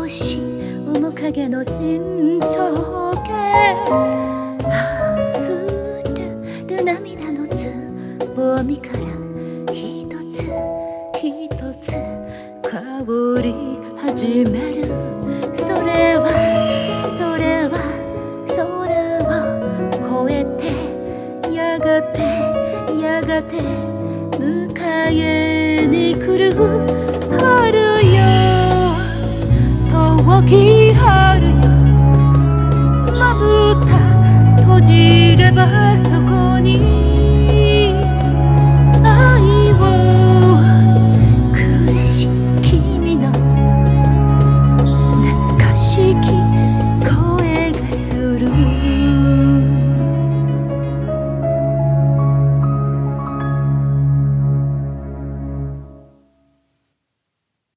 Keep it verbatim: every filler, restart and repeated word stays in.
し面影の沈丁花溢れる涙のつぼみから一つ一つ香り始める。それはそれは空を越えてやがてやがて迎えに来る春よ遠き春よまぶた閉じれば